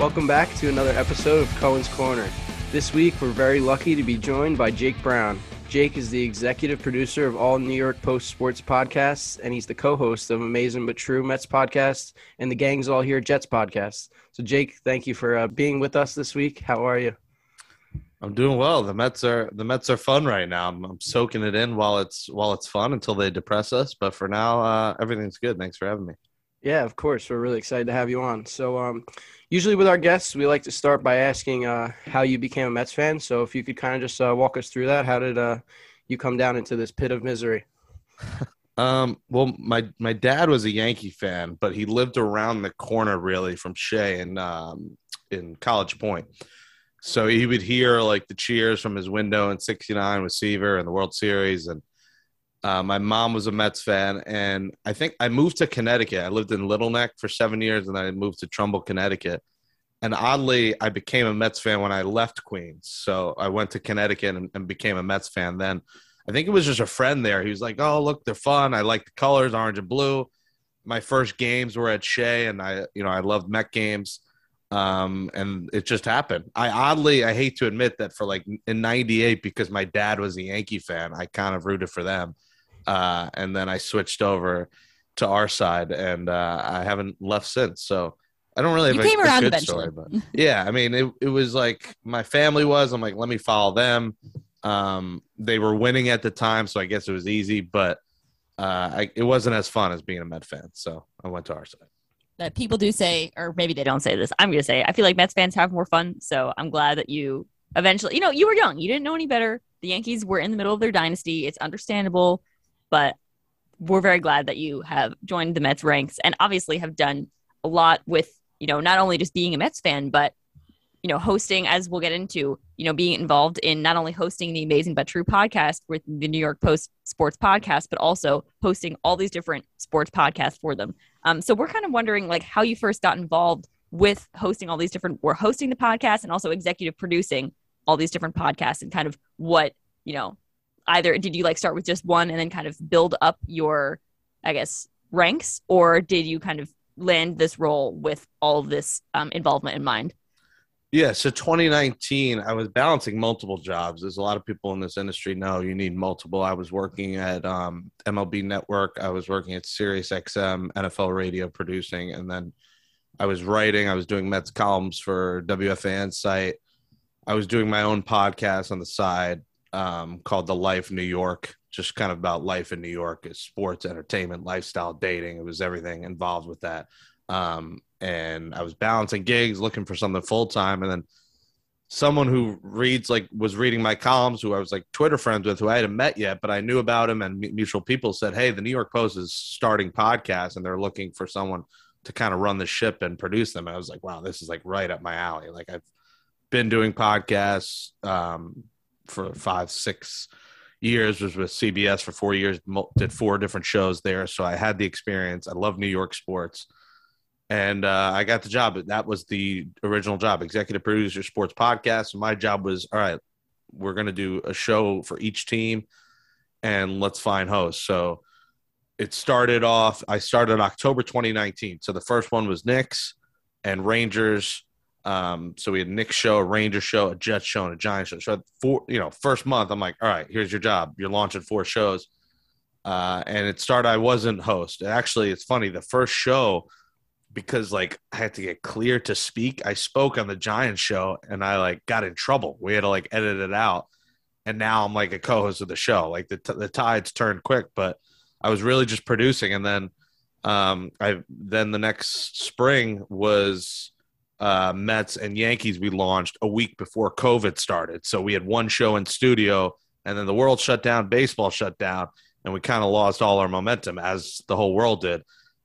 Welcome back to another episode of Cohen's Corner. This week, we're very lucky to be joined by Jake Brown. Jake is the executive producer of all New York Post sports podcasts, and he's the co-host of Amazing But True Mets podcast and the Gang's All Here Jets podcast. So, Jake, thank you for being with us this week. How are you? I'm doing well. The Mets are fun right now. I'm soaking it in while it's fun until they depress us. But for now, everything's good. Thanks for having me. Yeah, of course. We're really excited to have you on. So, usually with our guests, we like to start by asking how you became a Mets fan. So, if you could kind of just walk us through that. How did you come down into this pit of misery? Well, my dad was a Yankee fan, but he lived around the corner really from Shea in College Point. So he would hear like the cheers from his window in '69 with Seaver and the World Series. And my mom was a Mets fan. And I think I moved to Connecticut. I lived in Little Neck for 7 years, and then I moved to Trumbull, Connecticut. And oddly, I became a Mets fan when I left Queens. So I went to Connecticut and became a Mets fan then. I think it was just a friend there. He was like, oh, look, they're fun. I like the colors, orange and blue. My first games were at Shea, and I loved Met games. And it just happened. I hate to admit that for like in '98, because my dad was a Yankee fan, I kind of rooted for them. And then I switched over to our side, and I haven't left since. So I don't really have a good story, but yeah, I mean, it was like my family was. I'm like, let me follow them. They were winning at the time, so I guess it was easy, but it wasn't as fun as being a Met fan. So I went to our side. That people do say, or maybe they don't say this, I'm going to say, I feel like Mets fans have more fun. So I'm glad that you eventually, you were young. You didn't know any better. The Yankees were in the middle of their dynasty. It's understandable, but we're very glad that you have joined the Mets ranks and obviously have done a lot with, not only just being a Mets fan, but, hosting, as we'll get into, being involved in not only hosting the Amazing But True podcast with the New York Post sports podcast, but also hosting all these different sports podcasts for them. So we're kind of wondering like how you first got involved with hosting all these different, or hosting the podcast and also executive producing all these different podcasts, and kind of what, either did you like start with just one and then kind of build up your, I guess, ranks, or did you kind of land this role with all of this involvement in mind? Yeah, so 2019, I was balancing multiple jobs. There's a lot of people in this industry know you need multiple. I was working at MLB Network. I was working at SiriusXM, NFL radio producing, and then I was writing. I was doing Mets columns for WFAN site. I was doing my own podcast on the side called The Life New York, just kind of about life in New York, is sports, entertainment, lifestyle, dating. It was everything involved with that. And I was balancing gigs, looking for something full-time. And then someone who was reading my columns, who I was like Twitter friends with, who I hadn't met yet, but I knew about him and mutual people, said, hey, the New York Post is starting podcasts and they're looking for someone to kind of run the ship and produce them. And I was like, wow, this is like right up my alley. Like I've been doing podcasts for 5-6 years, was with CBS for 4 years, did 4 different shows there. So I had the experience. I love New York sports. And I got the job. That was the original job, executive producer, sports podcast. And my job was, all right, we're going to do a show for each team and let's find hosts. So it started off, I started October 2019. So the first one was Knicks and Rangers. So we had a Knicks show, a Rangers show, a Jets show, and a Giants show. So first month, I'm like, all right, here's your job. You're launching 4 shows. And it started, I wasn't host. Actually, it's funny. The first show, because like I had to get clear to speak, I spoke on the Giants show and I like got in trouble. We had to like edit it out. And now I'm like a co-host of the show. Like the tides turned quick, but I was really just producing. And then then the next spring was Mets and Yankees. We launched a week before COVID started. So we had one show in studio, and then the world shut down, baseball shut down, and we kind of lost all our momentum, as the whole world did.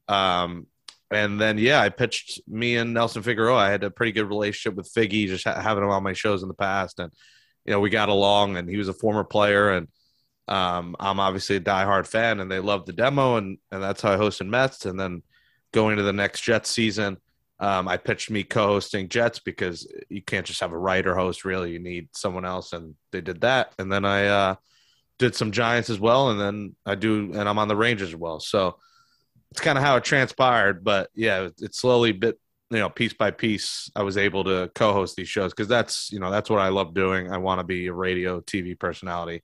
And then, I pitched me and Nelson Figueroa. I had a pretty good relationship with Figgy, just having him on my shows in the past. And, we got along, and he was a former player. And I'm obviously a diehard fan, and they loved the demo. And that's how I hosted Mets. And then going to the next Jets season, I pitched me co-hosting Jets, because you can't just have a writer host, really. You need someone else. And they did that. And then I did some Giants as well. And then I'm on the Rangers as well. So it's kind of how it transpired, but yeah, it slowly bit piece by piece, I was able to co-host these shows because that's what I love doing. I want to be a radio, TV personality.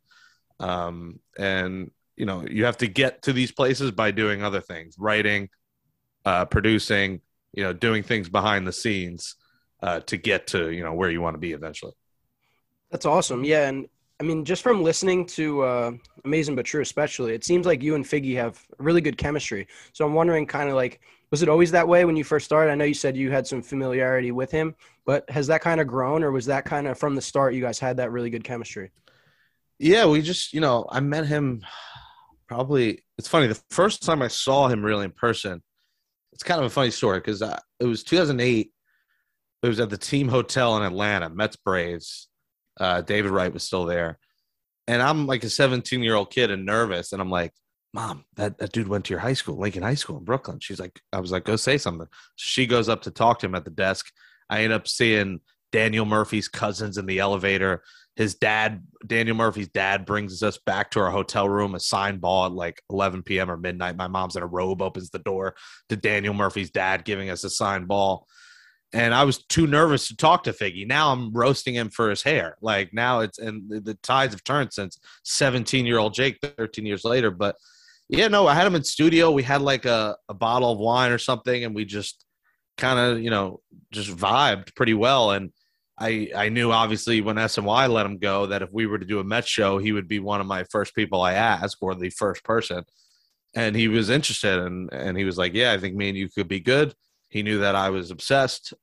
And you have to get to these places by doing other things, writing, producing, doing things behind the scenes, to get to, where you want to be eventually. That's awesome. Yeah. And I mean, just from listening to Amazing But True, especially, it seems like you and Figgy have really good chemistry. So I'm wondering kind of like, was it always that way when you first started? I know you said you had some familiarity with him, but has that kind of grown, or was that kind of from the start you guys had that really good chemistry? Yeah, we just, I met him probably, it's funny, the first time I saw him really in person, it's kind of a funny story because it was 2008. It was at the team hotel in Atlanta, Mets Braves. David Wright was still there. And I'm like a 17-year-old kid and nervous. And I'm like, Mom, that dude went to your high school, Lincoln High School in Brooklyn. I was like, go say something. She goes up to talk to him at the desk. I end up seeing Daniel Murphy's cousins in the elevator. His dad, Daniel Murphy's dad, brings us back to our hotel room, a signed ball at like 11 p.m. or midnight. My mom's in a robe, opens the door to Daniel Murphy's dad giving us a signed ball. And I was too nervous to talk to Figgy. Now I'm roasting him for his hair. Like now and the tides have turned since 17-year-old Jake, 13 years later. But yeah, no, I had him in studio. We had like a bottle of wine or something, and we just kind of, just vibed pretty well. And I knew obviously when SNY let him go that if we were to do a Mets show, he would be one of my first people I ask, or the first person. And he was interested, and he was like, yeah, I think me and you could be good. He knew that I was obsessed.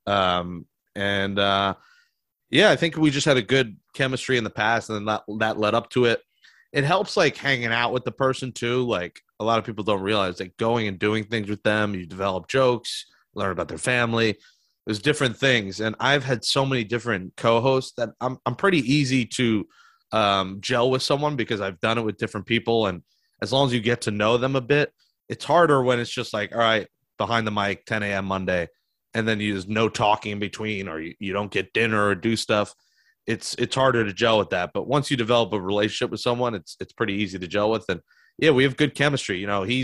Yeah, I think we just had a good chemistry in the past, and then that led up to it. It helps like hanging out with the person too. Like a lot of people don't realize like going and doing things with them, you develop jokes, learn about their family. There's different things. And I've had so many different co-hosts that I'm pretty easy to gel with someone because I've done it with different people. And as long as you get to know them a bit, it's harder when it's just like, all right, behind the mic, 10 a.m. Monday, and then there's no talking in between, or you don't get dinner or do stuff. It's harder to gel with that. But once you develop a relationship with someone, it's pretty easy to gel with. And yeah, we have good chemistry.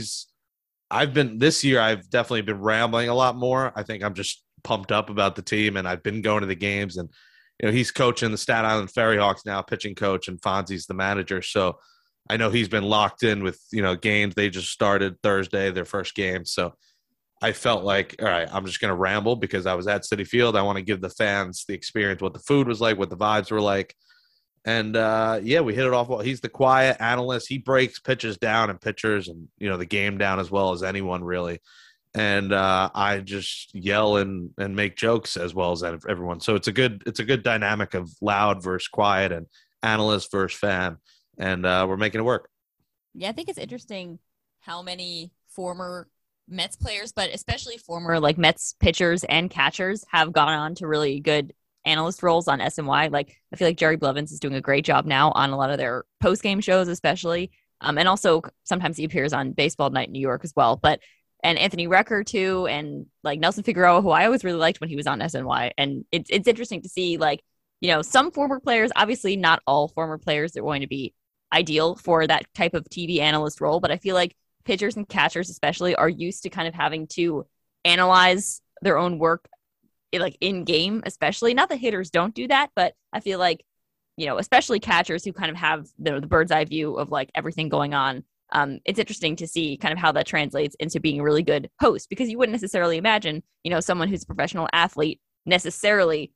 This year, I've definitely been rambling a lot more. I think I'm just pumped up about the team, and I've been going to the games, and he's coaching the Staten Island Ferry Hawks now, pitching coach, and Fonzie's the manager. So I know he's been locked in with, games. They just started Thursday, their first game. So I felt like, all right, I'm just going to ramble because I was at Citi Field. I want to give the fans the experience, what the food was like, what the vibes were like. And, yeah, we hit it off well. He's the quiet analyst. He breaks pitches down and pitchers and, the game down as well as anyone really. And I just yell and make jokes as well as everyone. So it's a good dynamic of loud versus quiet and analyst versus fan. And we're making it work. Yeah, I think it's interesting how many former Mets players, but especially former like Mets pitchers and catchers have gone on to really good analyst roles on SNY. Like I feel like Jerry Blevins is doing a great job now on a lot of their post-game shows, especially. And also sometimes he appears on Baseball Night in New York as well. And Anthony Recker too, and like Nelson Figueroa, who I always really liked when he was on SNY. And it's interesting to see like, some former players, obviously not all former players are going to be ideal for that type of TV analyst role, but I feel like pitchers and catchers especially are used to kind of having to analyze their own work like in game, especially. Not that hitters don't do that, but I feel like, especially catchers who kind of have the bird's eye view of like everything going on. It's interesting to see kind of how that translates into being a really good host, because you wouldn't necessarily imagine, someone who's a professional athlete necessarily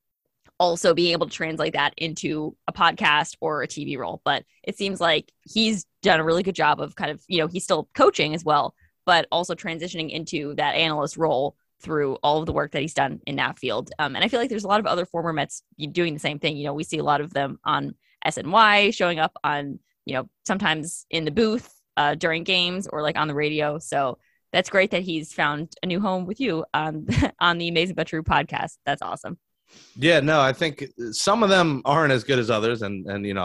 also being able to translate that into a podcast or a TV role. But it seems like he's done a really good job of kind of, he's still coaching as well, but also transitioning into that analyst role through all of the work that he's done in that field. And I feel like there's a lot of other former Mets doing the same thing. We see a lot of them on SNY showing up on, sometimes in the booth during games or like on the radio. So that's great that he's found a new home with you on the Amazing But True podcast. That's awesome. Yeah, no, I think some of them aren't as good as others, and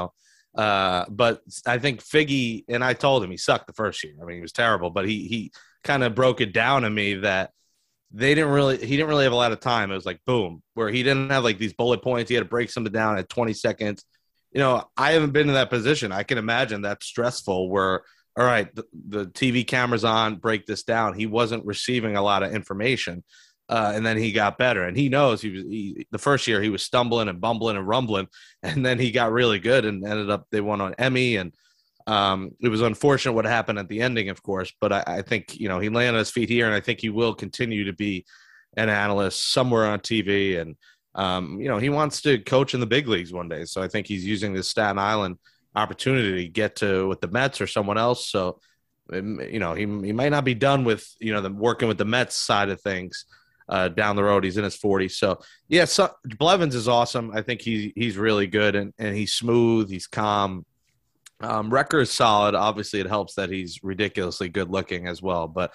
but I think Figgy, and I told him he sucked the first year. I mean, he was terrible, but he kind of broke it down to me that he didn't really have a lot of time. It was like boom, where he didn't have like these bullet points. He had to break something down at 20 seconds. I haven't been in that position. I can imagine that's stressful. Where all right, the TV camera's on, break this down. He wasn't receiving a lot of information. And then he got better, and he knows the first year he was stumbling and bumbling and rumbling, and then he got really good and ended up, they won on Emmy. And it was unfortunate what happened at the ending, of course, but I think, he landed on his feet here, and I think he will continue to be an analyst somewhere on TV. And, he wants to coach in the big leagues one day. So I think he's using this Staten Island opportunity to get to with the Mets or someone else. So, he might not be done with, the working with the Mets side of things. Down the road, he's in his 40s. So, yeah, Blevins is awesome. I think he's really good, and he's smooth. He's calm. Record is solid. Obviously, it helps that he's ridiculously good looking as well. But,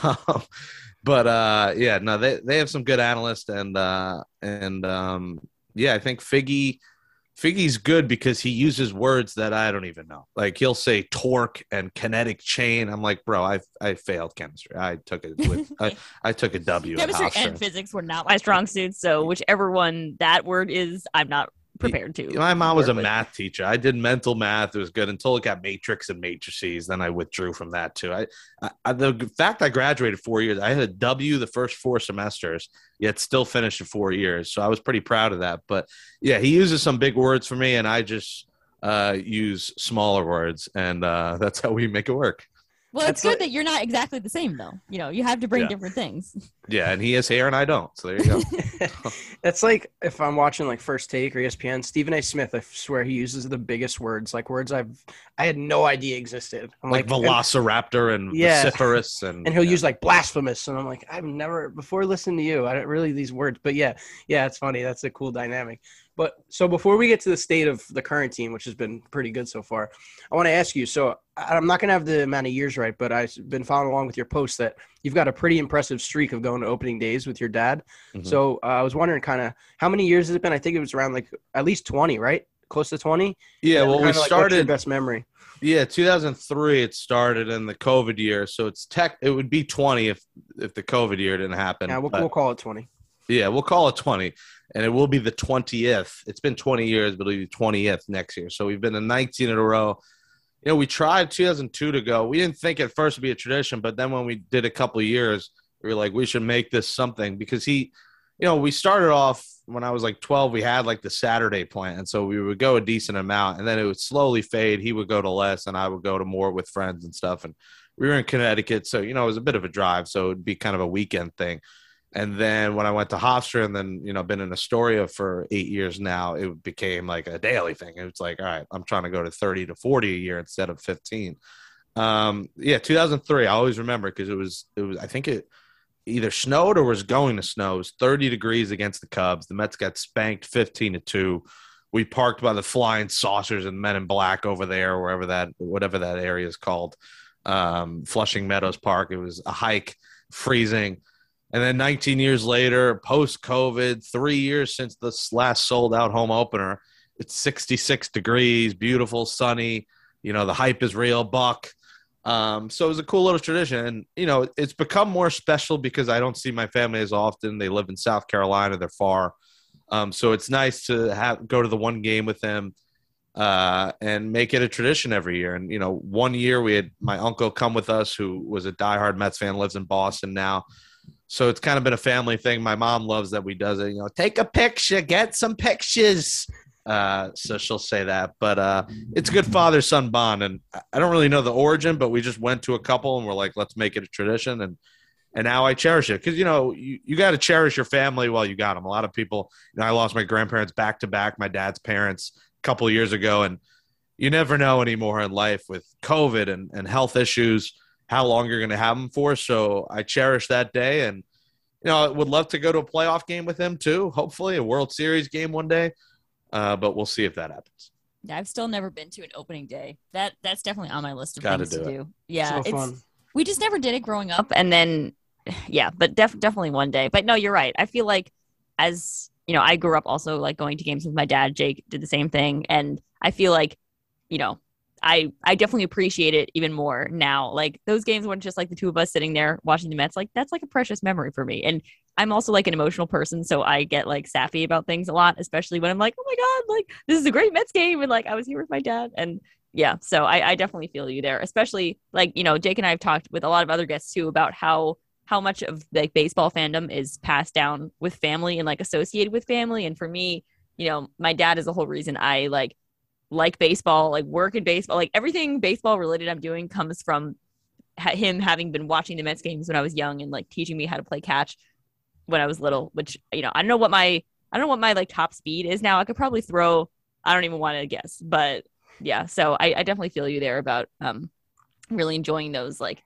yeah, no, they have some good analysts, and I think Figgy's good because he uses words that I don't even know. Like, he'll say torque and kinetic chain. I'm like, bro, I failed chemistry. I took it with I took a W. Chemistry and physics were not my strong suits, so whichever one that word is, I'm not prepared to. My mom was a math teacher. I did mental math. It was good until it got matrix and matrices. Then I withdrew from that too. The fact I graduated 4 years, I had a W the first 4 semesters, yet still finished in 4 years. So I was pretty proud of that. But yeah, he uses some big words for me, and I just use smaller words, and that's how we make it work. Well, it's good that you're not exactly the same, though. You have to bring different things. Yeah, and he has hair and I don't. So there you go. That's like if I'm watching like First Take or ESPN, Stephen A. Smith, I swear he uses the biggest words, like words I had no idea existed. I'm like velociraptor and vociferous. And he'll use like blasphemous. And I'm like, I've never, before listening to you, I don't really these words. But yeah, it's funny. That's a cool dynamic. But so before we get to the state of the current team, which has been pretty good so far, I want to ask you, so I'm not going to have the amount of years right, but I've been following along with your posts that you've got a pretty impressive streak of going to opening days with your dad. Mm-hmm. So I was wondering kind of how many years has it been? I think it was around like at least 20, right? Close to 20? Yeah, well, we started. What's your best memory? Yeah, 2003 it started in the COVID year. So it would be 20 if the COVID year didn't happen. Yeah, we'll call it 20. Yeah, we'll call it 20, and it will be the 20th. It's been 20 years, but it'll be the 20th next year. So we've been to 19 in a row. We tried 2002 to go. We didn't think at first it'd be a tradition, but then when we did a couple of years, we were like, we should make this something because we started off when I was like 12, we had like the Saturday plan. So we would go a decent amount, and then it would slowly fade. He would go to less, and I would go to more with friends and stuff. And we were in Connecticut, so, it was a bit of a drive. So it'd be kind of a weekend thing. And then when I went to Hofstra and then, been in Astoria for 8 years now, it became like a daily thing. It was like, all right, I'm trying to go to 30 to 40 a year instead of 15. 2003, I always remember because it was, I think it either snowed or was going to snow. It was 30 degrees against the Cubs. The Mets got spanked 15-2. We parked by the Flying Saucers and Men in Black over there, whatever that area is called, Flushing Meadows Park. It was a hike, freezing. And then 19 years later, post-COVID, 3 years since this last sold-out home opener, it's 66 degrees, beautiful, sunny. The hype is real, Buck. So it was a cool little tradition. And, it's become more special because I don't see my family as often. They live in South Carolina. They're far. So it's nice to go to the one game with them and make it a tradition every year. And, 1 year we had my uncle come with us who was a diehard Mets fan, lives in Boston now. So it's kind of been a family thing. My mom loves that we does it. Take a picture, get some pictures. So she'll say that. But it's a good father-son bond. And I don't really know the origin, but we just went to a couple and we're like, let's make it a tradition. And now I cherish it because, you got to cherish your family while you got them. A lot of people, I lost my grandparents back to back, my dad's parents a couple of years ago. And you never know anymore in life with COVID and health issues how long you're going to have them for. So I cherish that day. And, I would love to go to a playoff game with him too. Hopefully a World Series game one day. But we'll see if that happens. I've still never been to an opening day. That's definitely on my list of things to do. Yeah. So fun. We just never did it growing up. And then, but definitely one day. But no, you're right. I feel like as, I grew up also like going to games with my dad. Jake did the same thing. And I feel like, I definitely appreciate it even more now. Like those games when just like the two of us sitting there watching the Mets, like that's like a precious memory for me. And I'm also like an emotional person, so I get like sappy about things a lot, especially when I'm like, oh my God, like this is a great Mets game. And like I was here with my dad. And yeah, so I definitely feel you there, especially like, Jake and I have talked with a lot of other guests too about how how much of like baseball fandom is passed down with family and like associated with family. And for me, my dad is the whole reason I like baseball, like work in baseball, like everything baseball related I'm doing comes from him having been watching the Mets games when I was young and like teaching me how to play catch when I was little, which, I don't know what my like top speed is now. I could probably throw, I don't even want to guess, but yeah. So I definitely feel you there about really enjoying those like,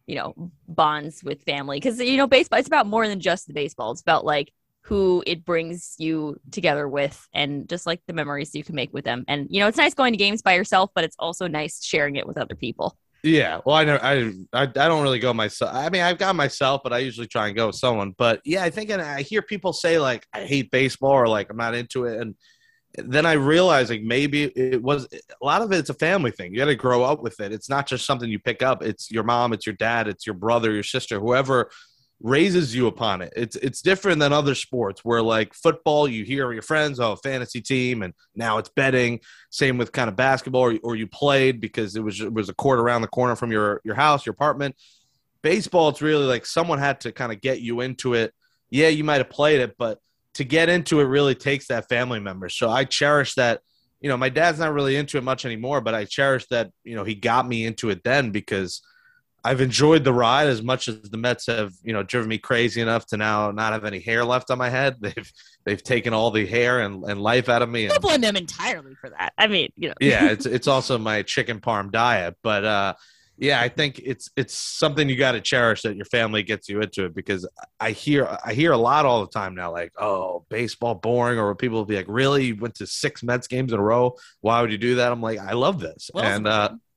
bonds with family. Cause baseball, it's about more than just the baseball. It's about like who it brings you together with and just like the memories you can make with them. And, it's nice going to games by yourself, but it's also nice sharing it with other people. Yeah, well, I don't really go myself. I mean, I've got myself, but I usually try and go with someone. But yeah, I think, and I hear people say like I hate baseball or like I'm not into it, and then I realize like maybe it was a lot of it's a family thing. You got to grow up with it. It's not just something you pick up. It's your mom, it's your dad, it's your brother, your sister, whoever raises you upon it. It's different than other sports where like football, you hear your friends, oh, fantasy team, and now it's betting. Same with kind of basketball, or you played because it was a court around the corner from your house, your apartment. Baseball, it's really like someone had to kind of get you into it. Yeah, you might have played it, but to get into it really takes that family member. So I cherish that. My dad's not really into it much anymore, but I cherish that, he got me into it then because I've enjoyed the ride as much as the Mets have, driven me crazy enough to now not have any hair left on my head. They've taken all the hair and life out of me. I don't blame them entirely for that. I mean, Yeah, it's also my chicken parm diet, but yeah, I think it's something you got to cherish that your family gets you into it because I hear a lot all the time now, like, oh, baseball boring, or people will be like, really, you went to 6 Mets games in a row? Why would you do that? I'm like, I love this, well, and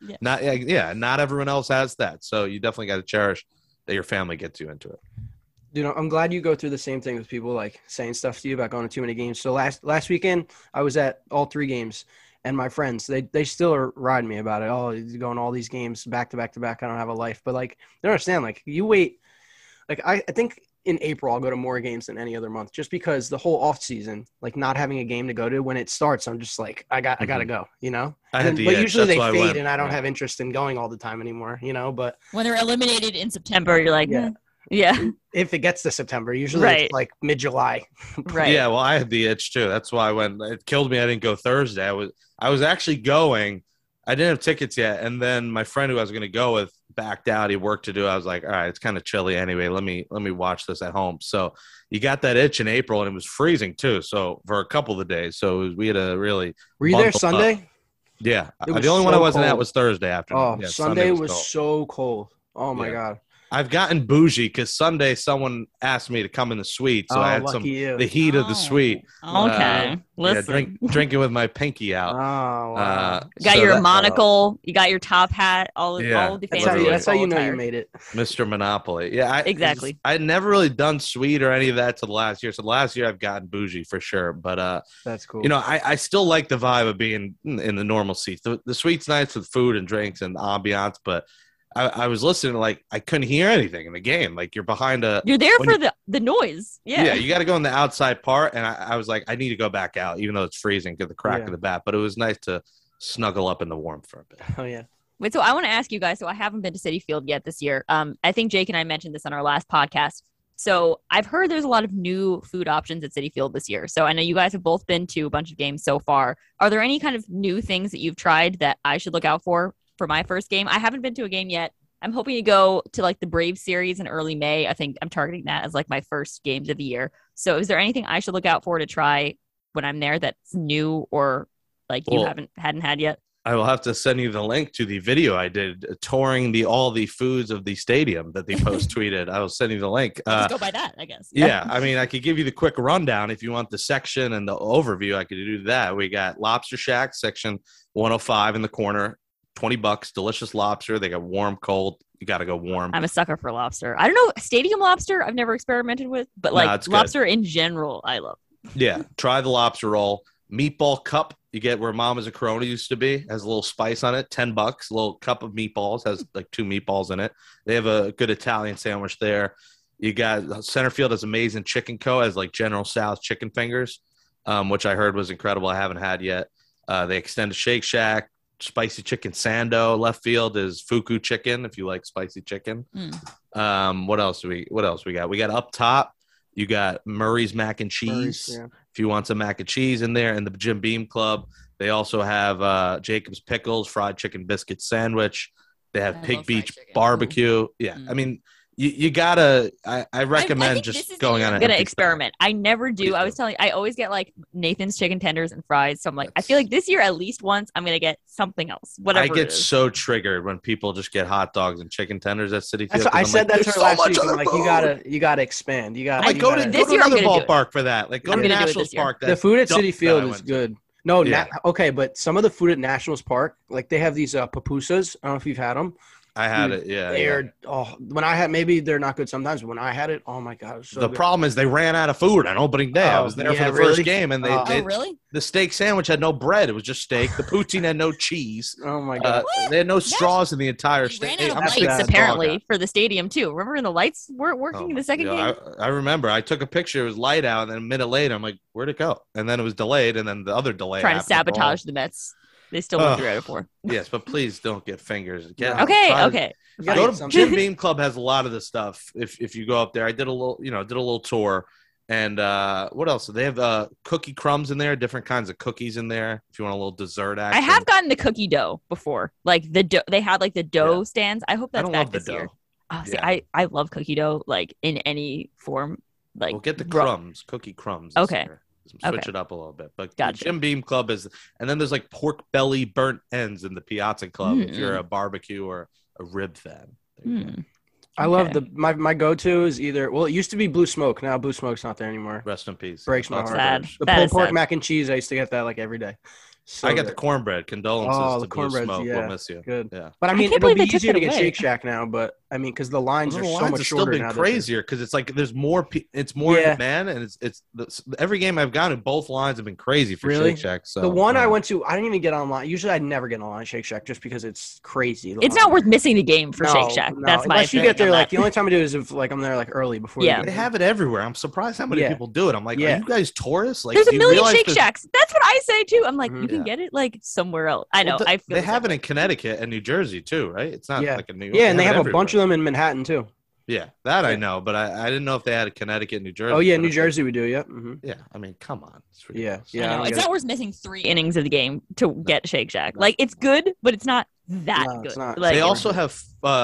not everyone else has that, so you definitely got to cherish that your family gets you into it. I'm glad you go through the same thing with people like saying stuff to you about going to too many games. So last weekend, I was at all 3 games. And my friends, they still are riding me about it. Oh, you're going all these games back to back to back. I don't have a life. But, like, they don't understand. Like, you wait. Like, I think in April I'll go to more games than any other month just because the whole off season, like, not having a game to go to, when it starts, I'm just like, I got to go, But usually they fade and I don't have interest in going all the time anymore, But when they're eliminated in September, you're like, yeah. If it gets to September, usually it's like mid-July. Right. Yeah, well, I had the itch too. That's why when it killed me, I didn't go Thursday. I was actually going. I didn't have tickets yet, and then my friend who I was going to go with backed out. He had work to do. I was like, all right, it's kind of chilly anyway. Let me watch this at home. So you got that itch in April, and it was freezing too. So for a couple of days, we had a really. Were you there Sunday? Up. Yeah, the only one I wasn't at was Thursday afternoon. Oh, yeah, Sunday was so cold. Oh my God. I've gotten bougie because Sunday someone asked me to come in the suite, so I had the heat of the suite. Okay, listen, drinking with my pinky out. Oh, wow. Got your monocle, you got your top hat, all of the fancy. That's how you know you made it, Mr. Monopoly. Yeah, exactly. I had never really done sweet or any of that till last year. So last year I've gotten bougie for sure, but that's cool. I still like the vibe of being in the normal seats. The suite's nice with food and drinks and ambiance, but. I was listening, like, I couldn't hear anything in the game. Like, you're behind You're there for the noise. Yeah, you got to go in the outside part. And I was like, I need to go back out, even though it's freezing, get the crack of the bat. But it was nice to snuggle up in the warmth for a bit. Oh, yeah. Wait, so I want to ask you guys. So I haven't been to Citi Field yet this year. I think Jake and I mentioned this on our last podcast. So I've heard there's a lot of new food options at Citi Field this year. So I know you guys have both been to a bunch of games so far. Are there any kind of new things that you've tried that I should look out for my first game? I haven't been to a game yet. I'm hoping to go to like the Brave series in early May. I think I'm targeting that as like my first games of the year. So is there anything I should look out for to try when I'm there that's new or like you hadn't had yet? I will have to send you the link to the video I did touring all the foods of the stadium that they post tweeted. I will send you the link. Just go by that, I guess. Yeah. I mean, I could give you the quick rundown if you want the section and the overview. I could do that. We got Lobster Shack, section 105 in the corner. $20, delicious lobster. They got warm, cold. You got to go warm. I'm a sucker for lobster. I don't know, stadium lobster I've never experimented with, but like lobster in general, I love. Yeah, try the lobster roll. Meatball cup, you get where Mama's a Corona used to be. Has a little spice on it. $10, a little cup of meatballs. Has like 2 meatballs in it. They have a good Italian sandwich there. You got Center Field has Amazing Chicken Co. Has like General Tso's chicken fingers, which I heard was incredible. I haven't had yet. They extend to Shake Shack. spicy chicken sando. Left field is Fuku chicken if you like spicy chicken. What else we got? We got up top. You got Murray's mac and cheese. Yeah. If you want some mac and cheese in there, and the Jim Beam Club, they also have Jacob's Pickles fried chicken biscuit sandwich. They have Pig Beach barbecue. Yeah, I mean, you gotta. I recommend just going on. I'm gonna experiment. I never do. I was telling you, I always get like Nathan's chicken tenders and fries. So I'm like, I feel like this year at least once I'm gonna get something else. Whatever. I get so triggered when people just get hot dogs and chicken tenders at City Field. I said that to her last week. I'm like, you gotta expand. You gotta go to another ballpark for that. Like go to Nationals Park. The food at City Field is good. No, okay, but some of the food at Nationals Park, like they have these pupusas. I don't know if you've had them. I had it, yeah. When I had, maybe they're not good sometimes, but when I had it, oh my god, it was so the good. problem is they ran out of food on opening day. I was there for the first game, and they really? The steak sandwich had no bread; it was just steak. The poutine had no cheese. Oh my god, they had no straws in the entire steak. Ran out of lights apparently for the stadium too. Remember when the lights weren't working in the second game? I remember. I took a picture. It was light out, and then a minute later, I'm like, "Where'd it go?" And then it was delayed, and then the other delay. Trying to sabotage the Mets. They still went 3 out of 4. Yes, but please don't get fingers. Okay. Go to Jim Beam Club has a lot of the stuff. If you go up there, I did a little tour, and what else? They have cookie crumbs in there, different kinds of cookies in there. If you want a little dessert action. I have gotten the cookie dough before, like the dough. They had like the dough stands. I hope that's back this year. Oh, see, I love cookie dough, like in any form. Like, we'll get the crumbs, cookie crumbs. Okay. Switch it up a little bit, but gotcha. Jim Beam Club is, and then there's like pork belly burnt ends in the Piazza Club if you're a barbecue or a rib fan. I love my go-to is either, well, it used to be Blue Smoke. Now Blue Smoke's not there anymore. Rest in peace. Breaks my heart. Sad. The pulled pork mac and cheese, I used to get that like every day. So I got the cornbread. Condolences to Blue Smoke. Yeah, we'll miss you. Good. Yeah. But I mean, it'll be easier to get Shake Shack now. But I mean, because the lines are so much shorter now. Still been crazier because it's like there's more. It's more demand, and it's every game I've gone to, both lines have been crazy for Shake Shack. So the one I went to, I didn't even get online. Usually, I'd never get online at Shake Shack just because it's crazy. It's not worth missing the game for Shake Shack. That's my. Unless you get there, like the only time I do is if like I'm there like early before. Yeah, they have it everywhere. I'm surprised how many people do it. I'm like, are you guys tourists? Like, there's a million Shake Shacks. That's what I say too. I'm like, you can get it like somewhere else. I know. I feel they have it in Connecticut and New Jersey too, right? It's not like in New York. Yeah, and they have a bunch of them in Manhattan too. Yeah, that I know, but I didn't know if they had a Connecticut, New Jersey. Oh yeah, New Jersey we do. Yeah. Yeah, I mean, come on. Yeah. It's not worth missing 3 innings of the game to get Shake Shack. Like it's good, but it's not that good. It's not. Like, they also have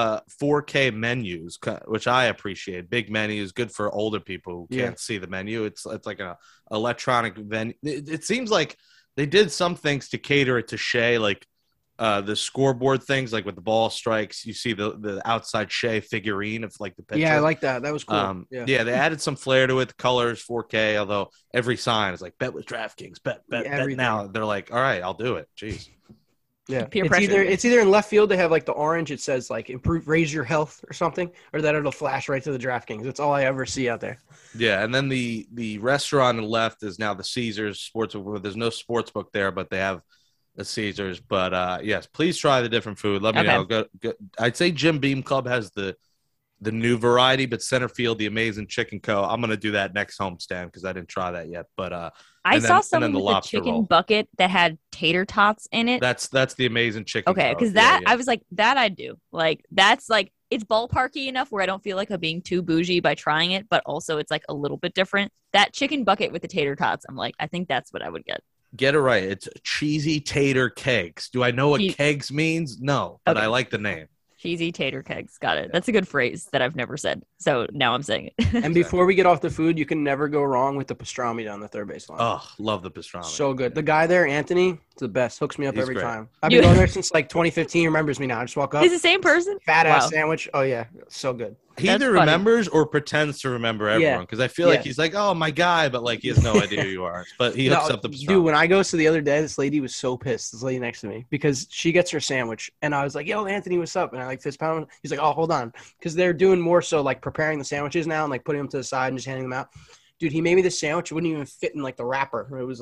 4K menus, which I appreciate. Big menus, good for older people who can't see the menu. It's like an electronic venue. It seems like they did some things to cater it to Shea, like the scoreboard things, like with the ball strikes, you see the outside Shea figurine of like the pitcher. Yeah, I like that. That was cool. Yeah, they added some flair to it. The colors, 4K, although every sign is like bet with DraftKings, bet now. They're like, all right, I'll do it. Jeez. Yeah, it's either in left field they have like the orange. It says like raise your health or something, or that it'll flash right to the DraftKings. That's all I ever see out there. Yeah, and then the restaurant on the left is now the Caesars Sportsbook. There's no sportsbook there, but they have the Caesars. But yes, please try the different food. Let me know. Go. I'd say Jim Beam Club has the new variety, but center field, the Amazing Chicken Co. I'm gonna do that next homestand because I didn't try that yet. But I saw something with a chicken bucket that had tater tots in it. That's the Amazing Chicken. Okay, because I was like, that I'd do. Like that's like it's ballparky enough where I don't feel like I'm being too bougie by trying it, but also it's like a little bit different. That chicken bucket with the tater tots, I'm like, I think that's what I would get. Get it right. It's cheesy tater kegs. Do I know what kegs means? No, but I like the name. Cheesy tater kegs. Got it. That's a good phrase that I've never said. So now I'm saying it. And before we get off the food, you can never go wrong with the pastrami down the third base line. Oh, love the pastrami. So good. The guy there, Anthony, it's the best. Hooks me up every time. I've been going there since like 2015. He remembers me now. I just walk up. He's the same person? Fat ass sandwich. Oh, yeah. So good. He either remembers or pretends to remember everyone because I feel like he's like, oh, my guy, but like he has no idea who you are. But he hooks up the pastrami. Dude, when I go to the other day, this lady was so pissed. This lady next to me because she gets her sandwich. And I was like, yo, Anthony, what's up? And I like fist pound. He's like, oh, hold on. Because they're doing more so like preparing the sandwiches now and like putting them to the side and just handing them out. Dude, he made me this sandwich. It wouldn't even fit in like the wrapper. It was like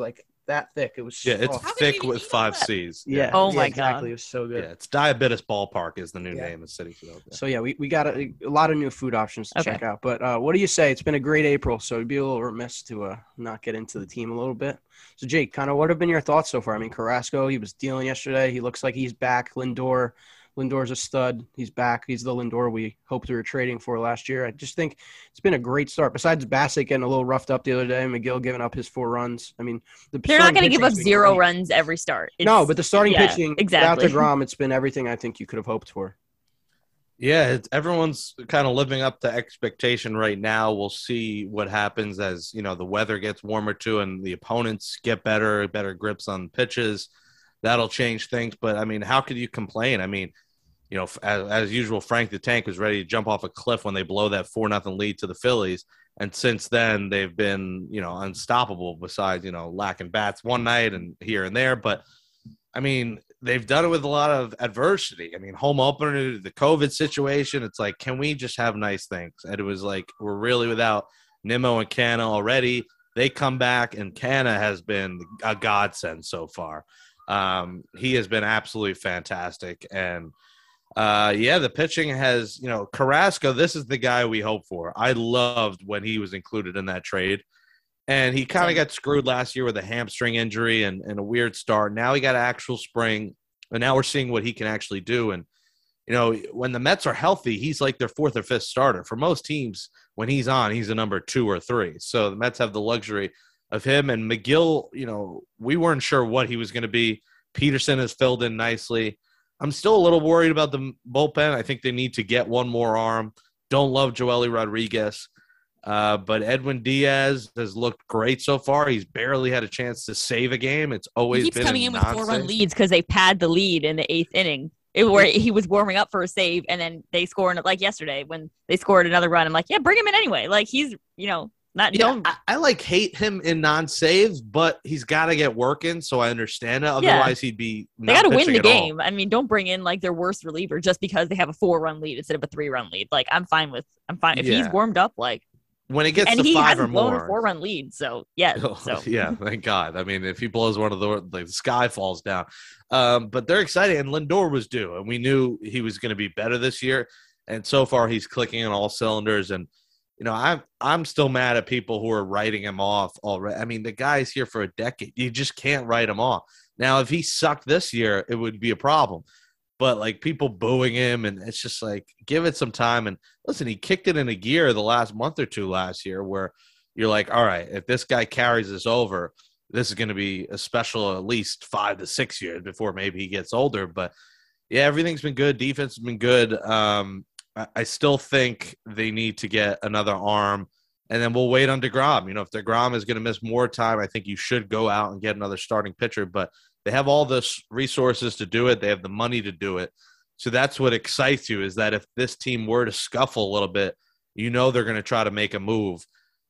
that thick. It was Yeah, it's oh, How could thick you with eat all 5 that? C's. yeah. Oh my exactly. God. It was so good. Yeah, it's Diabetes Ballpark is the new Yeah. name of City Philadelphia. So yeah, we got a lot of new food options to Okay. check out. But what do you say? It's been a great April, so it'd be a little remiss to not get into the team a little bit. So Jake, kind of what have been your thoughts so far? I mean, Carrasco, he was dealing yesterday. He looks like he's back. Lindor's a stud. He's back. He's the Lindor we hoped we were trading for last year. I just think it's been a great start. Besides Bassett getting a little roughed up the other day, McGill giving up his 4 runs. I mean, They're not going to give up pitching's been 0 great. runs every start. No, but the starting pitching exactly. without DeGrom, it's been everything I think you could have hoped for. Yeah, everyone's kind of living up to expectation right now. We'll see what happens as, the weather gets warmer too and the opponents get better grips on pitches. That'll change things. But, I mean, how could you complain? I mean, as usual, Frank the Tank was ready to jump off a cliff when they blow that 4-0 lead to the Phillies. And since then, they've been, unstoppable besides, lacking bats one night and here and there. But, I mean, they've done it with a lot of adversity. I mean, home opener, the COVID situation, it's like, can we just have nice things? And it was like, we're really without Nimmo and Canna already. They come back, and Canna has been a godsend so far. He has been absolutely fantastic. And, the pitching has, Carrasco, this is the guy we hope for. I loved when he was included in that trade. And he kind of got screwed last year with a hamstring injury and a weird start. Now he got an actual spring, and now we're seeing what he can actually do. And, when the Mets are healthy, he's like their 4th or 5th starter. For most teams, when he's on, he's a number 2 or 3. So the Mets have the luxury of him. And McGill, we weren't sure what he was going to be. Peterson has filled in nicely. I'm still a little worried about the bullpen. I think they need to get one more arm. Don't love Joely Rodriguez. But Edwin Diaz has looked great so far. He's barely had a chance to save a game. It's always he keeps been coming in with non-save. 4-run leads because they pad the lead in the 8th inning. Where he was warming up for a save, and then they score like yesterday when they scored another run. I'm like, yeah, bring him in anyway. Like he's, not don't. I hate him in non-saves, but he's got to get working. So I understand it. Otherwise, he'd be. They got to win the all. game. I mean, don't bring in like their worst reliever just because they have a 4-run lead instead of a 3-run lead. Like I'm fine if he's warmed up. Like when it gets and to he 5 hasn't or blown more, a 4-run lead. So yeah, yeah, thank God. I mean, if he blows one of the sky falls down. But they're excited, and Lindor was due, and we knew he was going to be better this year. And so far, he's clicking on all cylinders. And I'm still mad at people who are writing him off already. I mean, the guy's here for a decade. You just can't write him off. Now, if he sucked this year, it would be a problem. But like people booing him, and it's just like give it some time. And listen, he kicked it in a gear the last month or two last year, where you're like, all right, if this guy carries this over, this is going to be a special at least 5 to 6 years before maybe he gets older. But yeah, everything's been good. Defense has been good. I still think they need to get another arm, and then we'll wait on DeGrom. If DeGrom is going to miss more time, I think you should go out and get another starting pitcher. But they have all the resources to do it. They have the money to do it. So that's what excites you, is that if this team were to scuffle a little bit, they're going to try to make a move.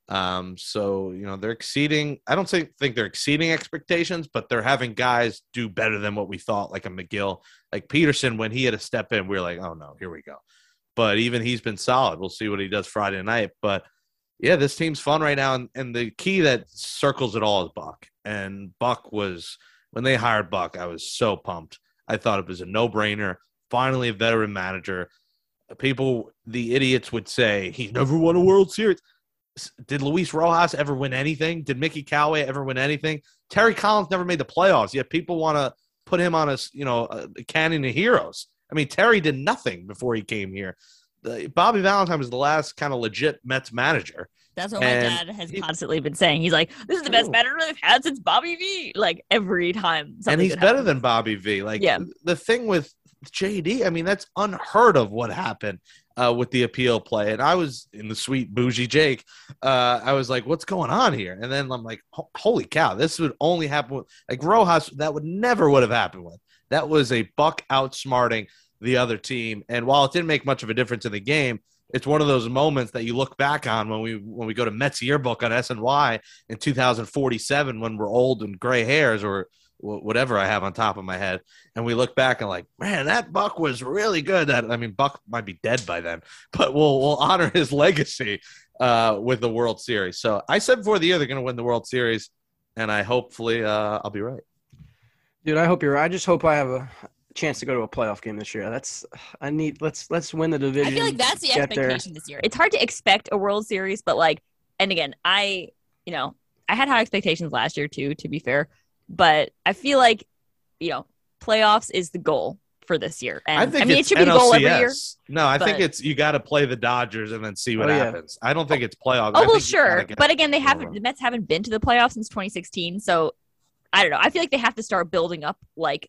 So they're exceeding. I don't think they're exceeding expectations, but they're having guys do better than what we thought, like a McGill, like Peterson. When he had to step in, we were like, oh no, here we go. But even he's been solid. We'll see what he does Friday night. But yeah, this team's fun right now. And the key that circles it all is Buck. And Buck was, when they hired Buck, I was so pumped. I thought it was a no-brainer. Finally, a veteran manager. People, the idiots would say, he's never won a World Series. Did Luis Rojas ever win anything? Did Mickey Callaway ever win anything? Terry Collins never made the playoffs, yet people want to put him on a canon of heroes. I mean, Terry did nothing before he came here. Bobby Valentine was the last kind of legit Mets manager. That's what my dad has constantly been saying. He's like, this is the best manager they've had since Bobby V. Like every time. And he's better than Bobby V. Like the thing with JD, I mean, that's unheard of what happened with the appeal play. And I was in the sweet bougie Jake. I was like, what's going on here? And then I'm like, holy cow, this would only happen with like Rojas. That would have happened with. That was a Buck outsmarting the other team. And while it didn't make much of a difference in the game, it's one of those moments that you look back on when we go to Mets yearbook on SNY in 2047 when we're old and gray hairs or whatever I have on top of my head. And we look back and like, man, that Buck was really good. Buck might be dead by then, but we'll honor his legacy with the World Series. So I said before the year they're going to win the World Series. and hopefully I'll be right. Dude, I hope you're right. I just hope I have a chance to go to a playoff game this year. Let's win the division. I feel like that's the get there. expectation this year. It's hard to expect a World Series, but like, and again, I had high expectations last year too, to be fair, but I feel like, playoffs is the goal for this year. And I mean, it should be the goal every year. No, I think it's you got to play the Dodgers and then see what happens. I don't think it's playoffs. Oh, well, sure. But again, the Mets haven't been to the playoffs since 2016. So I don't know. I feel like they have to start building up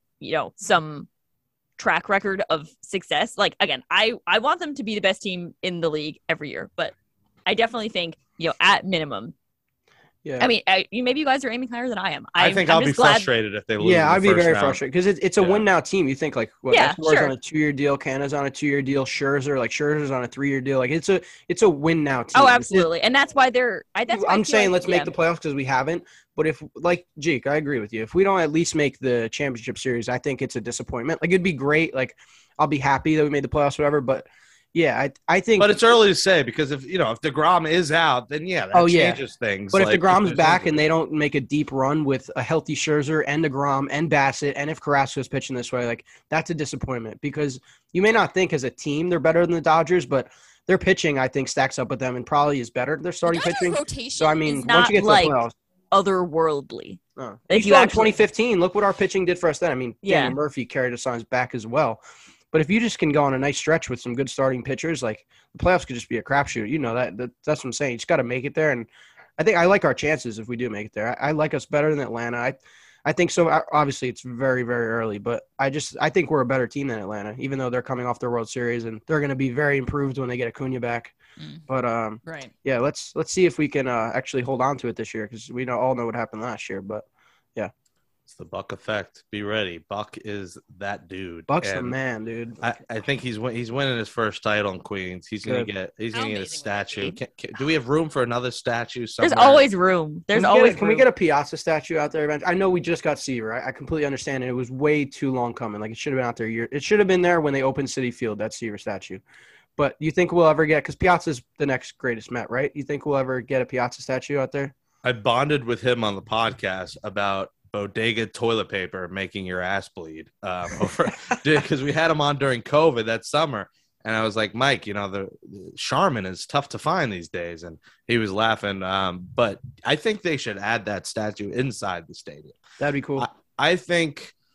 some track record of success. Like, again, I want them to be the best team in the league every year, but I definitely think, at minimum. Yeah. I mean, maybe you guys are aiming higher than I am. I think I'll be frustrated if they lose. Yeah, I'd be very frustrated because it's a win now team. You think Escobar's on a 2-year deal, Canna's on a 2-year deal, Scherzer's on a 3-year deal. Like it's a win now team. Oh, absolutely, and that's why I'm saying let's make the playoffs because we haven't. But if Jake, I agree with you. If we don't at least make the championship series, I think it's a disappointment. Like it'd be great. Like I'll be happy that we made the playoffs, whatever. But yeah, I think. But it's early to say because if DeGrom is out, then that changes things. But if DeGrom's back and they don't make a deep run with a healthy Scherzer and DeGrom and Bassett, and if Carrasco's pitching this way, like that's a disappointment because you may not think as a team they're better than the Dodgers, but their pitching I think stacks up with them and probably is better. Their starting pitching. So I mean, once you get to the playoffs, otherworldly. If you 2015, look what our pitching did for us then. I mean, Danny Murphy carried us on his back as well. But if you just can go on a nice stretch with some good starting pitchers, like the playoffs could just be a crapshoot. That's what I'm saying. You just got to make it there, and I think I like our chances if we do make it there. I like us better than Atlanta. I think so. Obviously, it's very, very early, but I think we're a better team than Atlanta, even though they're coming off their World Series and they're going to be very improved when they get Acuna back. But right, yeah, let's see if we can actually hold on to it this year because we all know what happened last year. But yeah. It's the Buck effect. Be ready. Buck is that dude. Buck's the man, dude. I think he's winning his first title in Queens. He's gonna get a statue. Do we have room for another statue somewhere? There's always room. Can we get a Piazza statue out there eventually? I know we just got Seaver. I completely understand it. It was way too long coming. Like it should have been out there a year. It should have been there when they opened Citi Field, that Seaver statue. But you think we'll ever get – because Piazza's the next greatest Met, right? You think we'll ever get a Piazza statue out there? I bonded with him on the podcast about bodega toilet paper making your ass bleed because we had him on during COVID that summer. And I was like, Mike, the Charmin is tough to find these days. And he was laughing. But I think they should add that statue inside the stadium. That'd be cool. I think –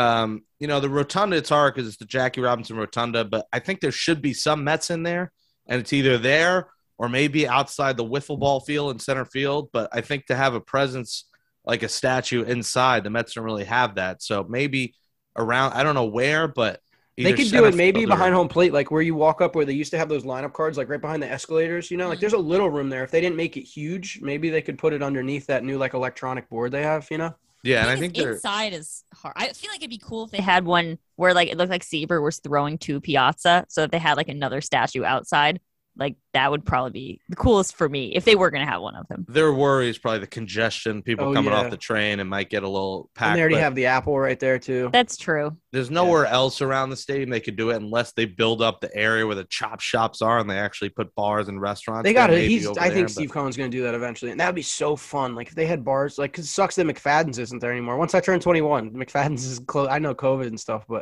the rotunda, it's hard because it's the Jackie Robinson Rotunda, but I think there should be some Mets in there, and it's either there or maybe outside the wiffle ball field in center field. But I think to have a presence like a statue inside, the Mets don't really have that. So maybe around, I don't know where, but they could do it maybe behind home plate, like where you walk up where they used to have those lineup cards, like right behind the escalators, like there's a little room there. If they didn't make it huge, maybe they could put it underneath that new like electronic board they have, Yeah, and I think inside is hard. I feel like it'd be cool if they had one where like it looked like Seaver was throwing to Piazza, so if they had like another statue outside, like that would probably be the coolest for me if they were going to have one of them. Their worry is probably the congestion, people coming off the train and might get a little packed. And they already have the Apple right there too. That's true. There's nowhere else around the stadium they could do it unless they build up the area where the chop shops are and they actually put bars and restaurants. They got it. I think Steve Cohen's going to do that eventually, and that would be so fun. Like if they had bars, like because it sucks that McFadden's isn't there anymore. Once I turn 21, McFadden's is closed. I know COVID and stuff, but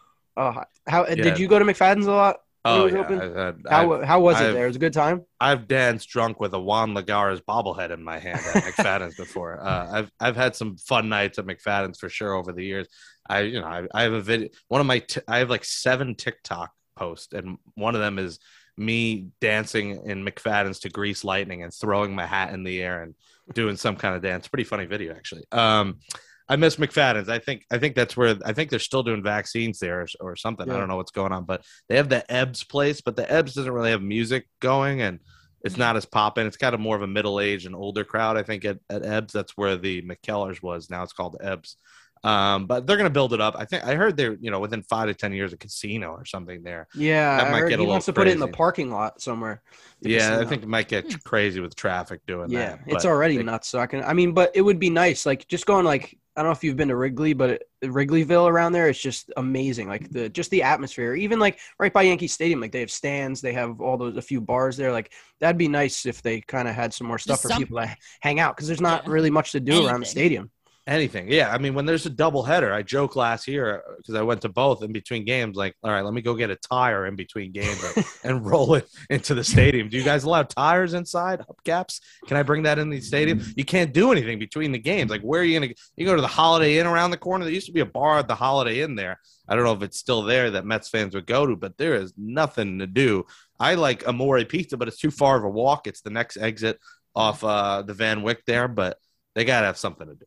did you go to McFadden's a lot? Oh, yeah. How was it there? It was a good time? I've danced drunk with a Juan Lagares bobblehead in my hand at McFadden's before. I've had some fun nights at McFadden's for sure over the years. I have a video. I have like 7 TikTok posts, and one of them is me dancing in McFadden's to Grease Lightning and throwing my hat in the air and doing some kind of dance. Pretty funny video, actually. I miss McFadden's. I think that's where they're still doing vaccines there or something. Yeah. I don't know what's going on, but they have the Ebbs place, but the Ebbs doesn't really have music going and it's not as poppin'. It's kind of more of a middle-aged and older crowd. I think at Ebbs, that's where the McKellars was. Now it's called Ebbs. But they're going to build it up. I heard they're, within 5 to 10 years, a casino or something there. Yeah. That might get he wants to put it in the parking lot somewhere. Yeah. I think it might get crazy with traffic doing that. Yeah. It's already nuts. So but it would be nice. Like just going I don't know if you've been to Wrigley, but Wrigleyville around there, it's just amazing. Like the atmosphere, even like right by Yankee Stadium, like they have stands, they have a few bars there. Like that'd be nice if they kind of had some more stuff for people to hang out, because there's not really much to do around the stadium. Anything. Yeah. I mean, when there's a double header, I joked last year because I went to both in between games, like, all right, let me go get a tire in between games and roll it into the stadium. Do you guys allow tires inside, hubcaps? Can I bring that in the stadium? You can't do anything between the games. Like, where are you going to – you go to the Holiday Inn around the corner. There used to be a bar at the Holiday Inn there. I don't know if it's still there that Mets fans would go to, but there is nothing to do. I like Amore Pizza, but it's too far of a walk. It's the next exit off the Van Wyck there, but they got to have something to do.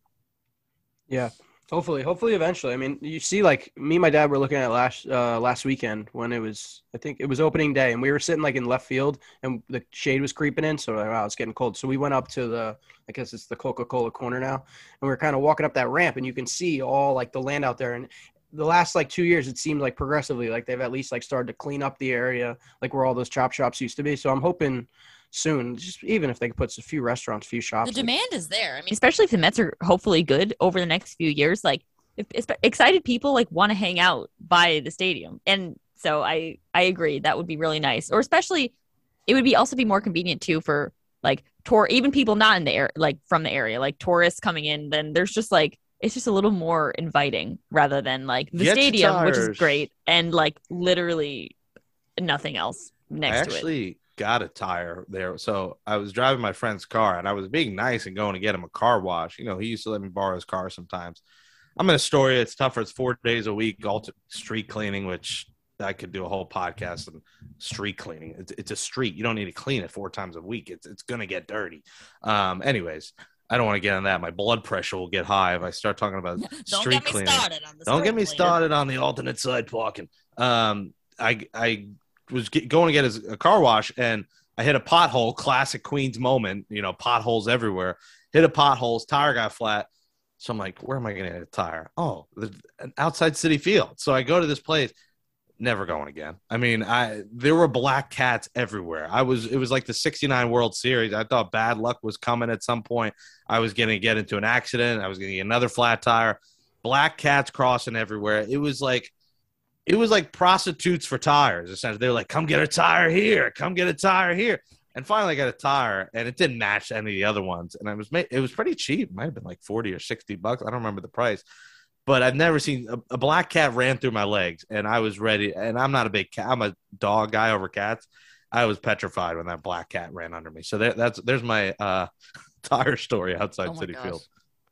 Yeah, hopefully eventually. I mean, you see, like me and my dad were looking at last weekend when I think it was opening day, and we were sitting like in left field, and the shade was creeping in, so wow, it's getting cold. So we went up to I guess it's the Coca-Cola corner now, and we were kind of walking up that ramp, and you can see all like the land out there. And the last like 2 years, it seemed like progressively, like they've at least like started to clean up the area, like where all those chop shops used to be. So I'm hoping soon, just even if they could put a few restaurants, a few shops. The demand is there. I mean, especially if the Mets are hopefully good over the next few years, like if excited people like want to hang out by the stadium. And so I agree that would be really nice. Or especially it would also be more convenient too for like even people not in the air, like from the area, like tourists coming in, then there's just like, it's just a little more inviting rather than like the stadium, which is great. And like literally nothing else next to it. Got a tire there. So I was driving my friend's car and I was being nice and going to get him a car wash. You know, he used to let me borrow his car sometimes. I'm in Astoria. It's tougher. It's 4 days a week, all street cleaning, which I could do a whole podcast on street cleaning. It's a street. You don't need to clean it 4 times a week. It's going to get dirty. Anyways, I don't want to get on that. My blood pressure will get high if I start talking about street cleaning. Don't get me started on the alternate side parking. I was going to get a car wash, and I hit a pothole. Classic Queens moment, you know, potholes everywhere. Hit a pothole, tire got flat. So I'm like, where am I going to get a tire? Oh, an outside City Field. So I go to this place, never going again. I mean, there were black cats everywhere. It was like the '69 World Series. I thought bad luck was coming at some point. I was going to get into an accident. I was going to get another flat tire. Black cats crossing everywhere. It was like prostitutes for tires. Essentially, they were like, "Come get a tire here. Come get a tire here." And finally, I got a tire, and it didn't match any of the other ones. And it was pretty cheap. It might have been like $40 or $60. I don't remember the price. But I've never seen a black cat ran through my legs, and I was ready. And I'm not a big cat. I'm a dog guy over cats. I was petrified when that black cat ran under me. So there's my tire story outside City Field.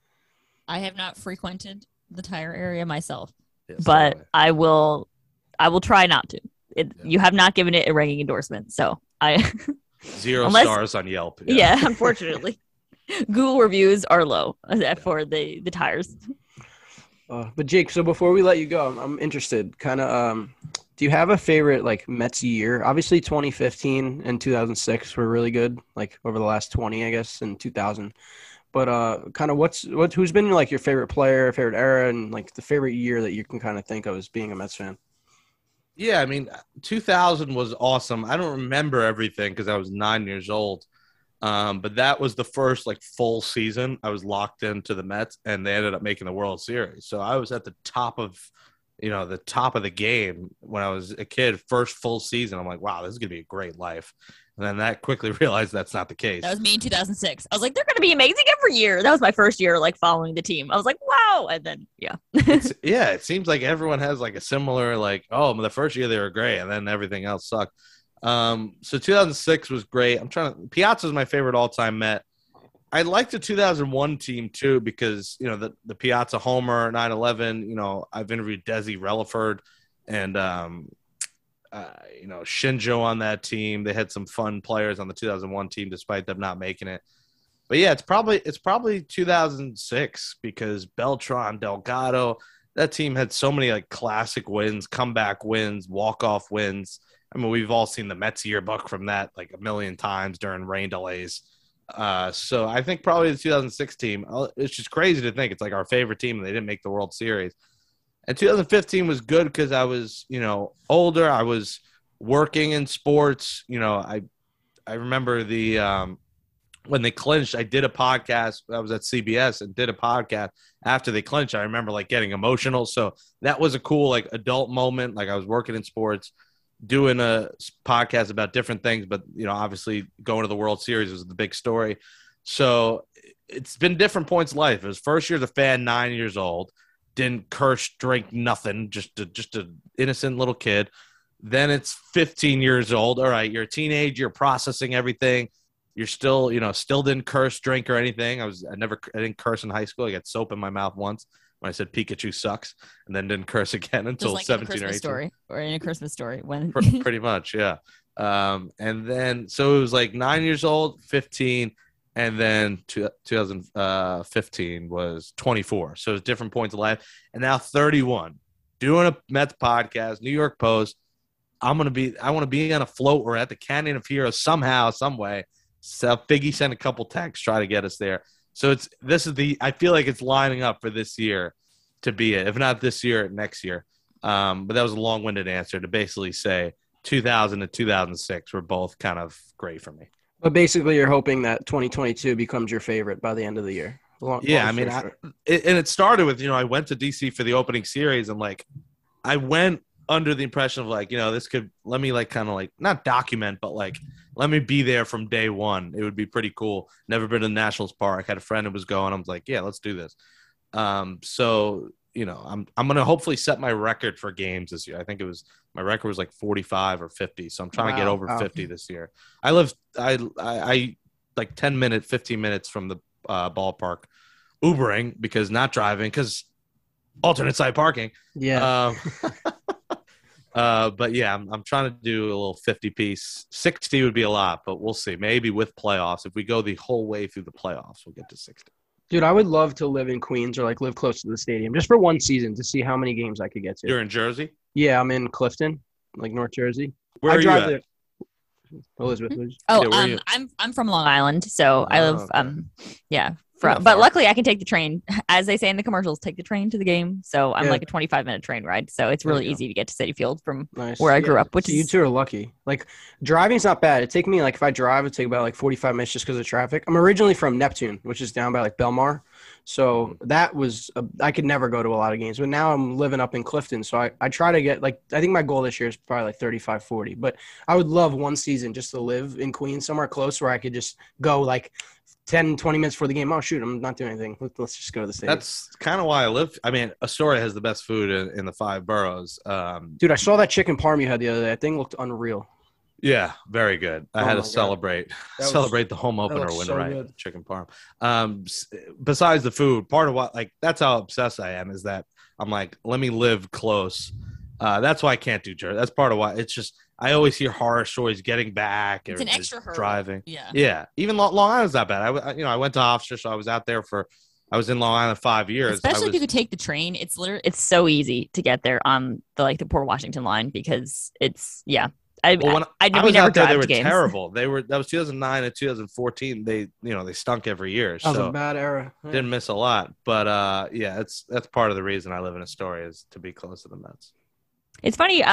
I have not frequented the tire area myself. But I will try not to. You have not given it a ringing endorsement, so I 0 stars on Yelp. Yeah, unfortunately, Google reviews are low for the tires. But Jake, so before we let you go, I'm interested. Kind of, do you have a favorite like Mets year? Obviously, 2015 and 2006 were really good. Like over the last 20, I guess, and 2000. But kind of who's been like your favorite player, favorite era, and like the favorite year that you can kind of think of as being a Mets fan? Yeah, I mean, 2000 was awesome. I don't remember everything because I was 9 years old. But that was the first like full season I was locked into the Mets, and they ended up making the World Series. So I was at the top of the game when I was a kid, first full season. I'm like, wow, this is going to be a great life. And then that quickly realized that's not the case. That was me in 2006. I was like, they're going to be amazing every year. That was my first year, like following the team. I was like, wow. And then, yeah. It seems like everyone has like a similar, like, oh, the first year they were great, and then everything else sucked. So 2006 was great. Piazza's my favorite all-time Met. I like the 2001 team too because, you know, the Piazza homer, 9/11, you know, I've interviewed Desi Relaford and, you know, Shinjo on that team. They had some fun players on the 2001 team despite them not making it. But yeah, it's probably 2006 because Beltran, Delgado, that team had so many like classic wins, comeback wins, walk-off wins. I mean, we've all seen the Mets yearbook from that like a million times during rain delays. So I think probably the 2006 team. It's just crazy to think it's like our favorite team and they didn't make the World Series. And 2015 was good because I was, you know, older. I was working in sports. You know, I remember the when they clinched, I did a podcast. I was at CBS and did a podcast after they clinched. I remember like getting emotional. So that was a cool like adult moment. Like I was working in sports, doing a podcast about different things, but obviously going to the World Series was the big story. So it's been different points in life. It was first year as a fan, 9 years old, didn't curse, drink, nothing, just a innocent little kid. Then it's 15 years old. All right, you're a teenager, you're processing everything. You're still, still didn't curse, drink, or anything. I didn't curse in high school. I got soap in my mouth once when I said Pikachu sucks, and then didn't curse again until like 17 or 18. Story, or in A Christmas Story. When Pretty much, yeah. And then, so it was like 9 years old, 15, and then 2015 was 24. So it's different points of life. And now 31, doing a Mets podcast, New York Post. I want to be on a float or at the Canyon of Heroes somehow, some way. So Figgy sent a couple texts, try to get us there. So I feel like it's lining up for this year to be it. If not this year, next year. But that was a long-winded answer to basically say 2000 and 2006 were both kind of great for me. But basically, you're hoping that 2022 becomes your favorite by the end of the year. It started with, I went to DC for the opening series, and like I went under the impression of like, this could let me like kind of like not document, but like let me be there from day one. It would be pretty cool. Never been to the Nationals Park. Had a friend who was going. I was like, yeah, let's do this. So I'm gonna hopefully set my record for games this year. I think my record was like 45 or 50. So I'm trying to get over 50 this year. I like 15 minutes from the ballpark, Ubering because not driving because alternate side parking. Yeah. But yeah, I'm trying to do a little 50 piece. 60 would be a lot, but we'll see. Maybe with playoffs, if we go the whole way through the playoffs, we'll get to 60. Dude, I would love to live in Queens or like live close to the stadium just for one season to see how many games I could get to. You're in Jersey? Yeah, I'm in Clifton, like North Jersey. Where are you at? Elizabeth. I'm from Long Island, so I live okay. But luckily I can take the train, as they say in the commercials, take the train to the game. So I'm like a 25-minute train ride. So it's really easy to get to Citi Field from where I grew up, which is you two are lucky. Like driving's not bad. It'd take me like if I drive, it'd take about like 45 minutes just because of traffic. I'm originally from Neptune, which is down by like Belmar. So that was I could never go to a lot of games, but now I'm living up in Clifton. So I try to get like I think my goal this year is probably like 35, 40. But I would love one season just to live in Queens, somewhere close where I could just go like 10, 20 minutes before the game. Oh, shoot, I'm not doing anything. Let's just go to the stadium. That's kind of why I live. I mean, Astoria has the best food in the 5 boroughs. Dude, I saw that chicken parm you had the other day. That thing looked unreal. Yeah, very good. I had to celebrate the home opener win, so right? Good. Chicken parm. Besides the food, part of what that's how obsessed I am is that I'm like, let me live close. That's why I can't do Jersey. That's part of why it's just I always hear horror stories getting back. It's an extra hurdle. Driving. Yeah. Even Long Island's not bad. I went to Hofstra, so I was out there I was in Long Island 5 years. Especially if you could take the train. It's so easy to get there on the Port Washington line because it's I was out there, they were terrible. That was 2009 and 2014. They stunk every year. That was a bad era. Yeah. Didn't miss a lot, but that's part of the reason I live in Astoria is to be close to the Mets. It's funny.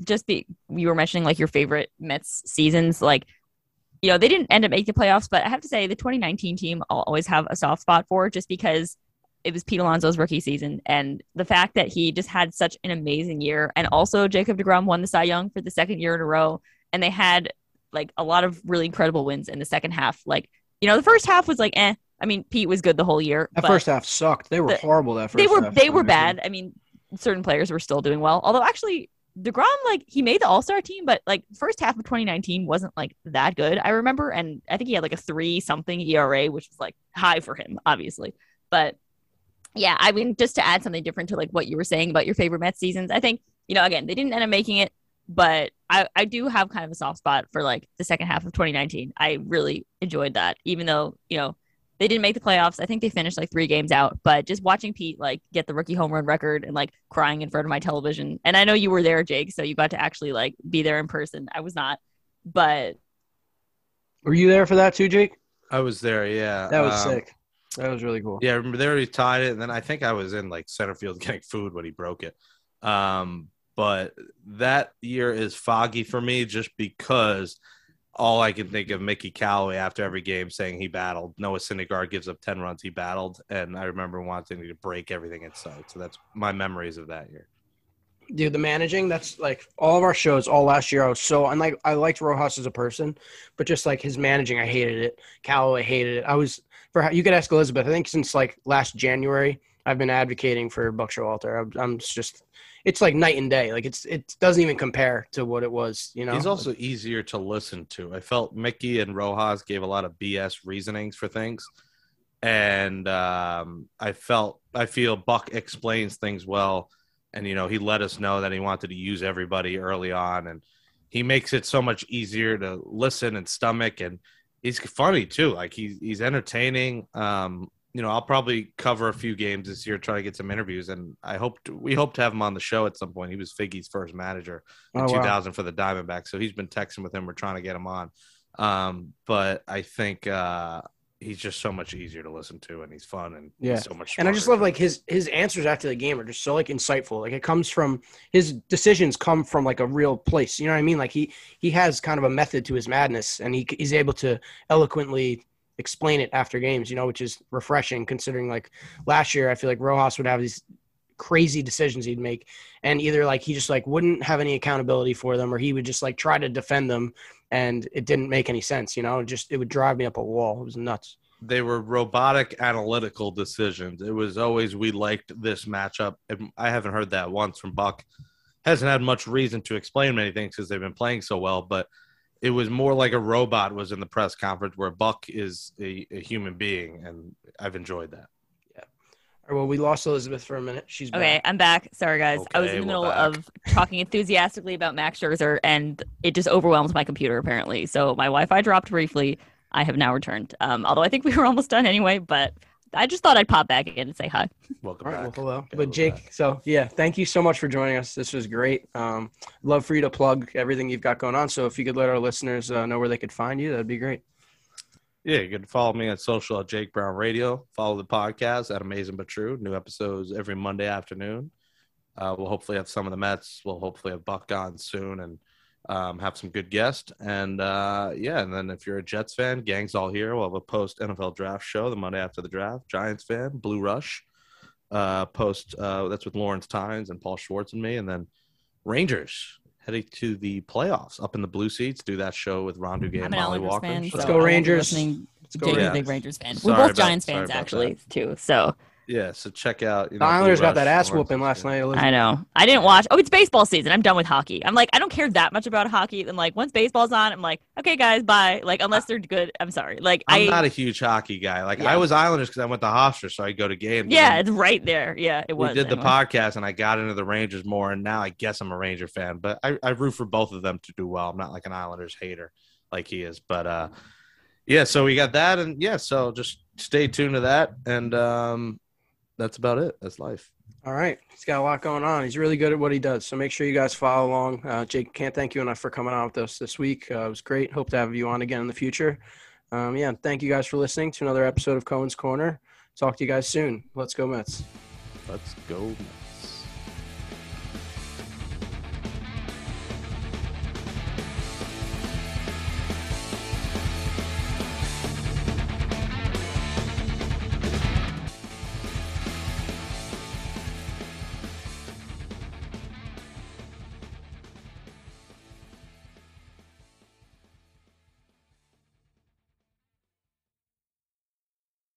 You were mentioning like your favorite Mets seasons. Like, they didn't end up making the playoffs, but I have to say the 2019 team I'll always have a soft spot for just because it was Pete Alonso's rookie season. And the fact that he just had such an amazing year. And also Jacob deGrom won the Cy Young for the second year in a row. And they had like a lot of really incredible wins in the second half. Like, the first half was like, eh. I mean, Pete was good the whole year. That first half sucked. They were horrible that first half. They were bad. I mean, certain players were still doing well. Although actually deGrom, like he made the All-Star team, but like first half of 2019 wasn't like that good. I remember. And I think he had like a 3-something ERA, which was like high for him, obviously. But yeah, I mean, just to add something different to like what you were saying about your favorite Mets seasons, I think, again, they didn't end up making it, but I do have kind of a soft spot for like the second half of 2019. I really enjoyed that, even though, they didn't make the playoffs. I think they finished like 3 games out, but just watching Pete like get the rookie home run record and like crying in front of my television. And I know you were there, Jake, so you got to actually like be there in person. I was not, but. Were you there for that too, Jake? I was there. Yeah. That was sick. That was really cool. Yeah. I remember they already tied it. And then I think I was in like center field getting food when he broke it. But that year is foggy for me just because all I can think of Mickey Callaway after every game saying he battled. Noah Syndergaard gives up 10 runs, he battled, and I remember wanting to break everything in sight. So that's my memories of that year. Dude, the managing, that's like all of our shows all last year. I liked Rojas as a person, but just like his managing, I hated it. Callaway hated it. You could ask Elizabeth. I think since like last January, I've been advocating for Buck Showalter. I'm just, it's like night and day. Like it doesn't even compare to what it was, you know? He's also easier to listen to. I felt Mickey and Rojas gave a lot of BS reasonings for things. And I feel Buck explains things well. And, you know, he let us know that he wanted to use everybody early on. And he makes it so much easier to listen and stomach. And he's funny, too. Like, he's entertaining. You know, I'll probably cover a few games this year, try to get some interviews. And we hope to have him on the show at some point. He was Figgy's first manager in 2000 for the Diamondbacks. So he's been texting with him. We're trying to get him on. But I think he's just so much easier to listen to, and he's fun, and he's so much smarter. And I just love like his answers after the game are just so like insightful. Like it comes from his decisions come from like a real place. You know what I mean? Like he has kind of a method to his madness, and he's able to eloquently explain it after games, you know, which is refreshing considering like last year I feel like Rojas would have these crazy decisions he'd make, and either like he just like wouldn't have any accountability for them, or he would just like try to defend them, and it didn't make any sense, you know. It would drive me up a wall. It was nuts. They were robotic analytical decisions. It was always, we liked this matchup. And I haven't heard that once from Buck. Hasn't had much reason to explain many things because they've been playing so well, but it was more like a robot was in the press conference, where Buck is a human being, and I've enjoyed that. Well, we lost Elizabeth for a minute. She's back. Okay, I'm back. Sorry, guys. I was in the middle of talking enthusiastically about Max Scherzer, and it just overwhelmed my computer, apparently. So my Wi-Fi dropped briefly. I have now returned. Although I think we were almost done anyway, but I just thought I'd pop back again and say hi. Welcome back. Well, hello. But Jake, so yeah, thank you so much for joining us. This was great. Love for you to plug everything you've got going on. So if you could let our listeners know where they could find you, that'd be great. Yeah, you can follow me on social at Jake Brown Radio. Follow the podcast at Amazing But True. New episodes every Monday afternoon. We'll hopefully have some of the Mets. We'll hopefully have Buck on soon and have some good guests. And, and then if you're a Jets fan, gang's all here. We'll have a post-NFL draft show the Monday after the draft. Giants fan, Blue Rush. That's with Lawrence Tynes and Paul Schwartz and me. And then Rangers. Heading to the playoffs, up in the blue seats. Do that show with Ron Duguay and Molly Walker. Let's go Rangers. Let's go. Jake's a big Rangers fan. We're both Giants fans, actually, too. So yeah, so check out. The Islanders got that ass whooping last night. Elizabeth. I know. I didn't watch. Oh, it's baseball season. I'm done with hockey. I'm like, I don't care that much about hockey. And like, once baseball's on, I'm like, okay, guys, bye. Like, unless they're good, I'm sorry. Like, I'm not a huge hockey guy. Like, I was Islanders because I went to Hofstra, so I go to games. Yeah, it's right there. Yeah, it was. We did the podcast, and I got into the Rangers more, and now I guess I'm a Ranger fan. But I root for both of them to do well. I'm not like an Islanders hater like he is. But yeah, so we got that, and yeah, so just stay tuned to that, and that's about it. That's life. All right. He's got a lot going on. He's really good at what he does. So make sure you guys follow along. Jake, can't thank you enough for coming on with us this week. It was great. Hope to have you on again in the future. Thank you guys for listening to another episode of Cohen's Corner. Talk to you guys soon. Let's go Mets. Let's go Mets.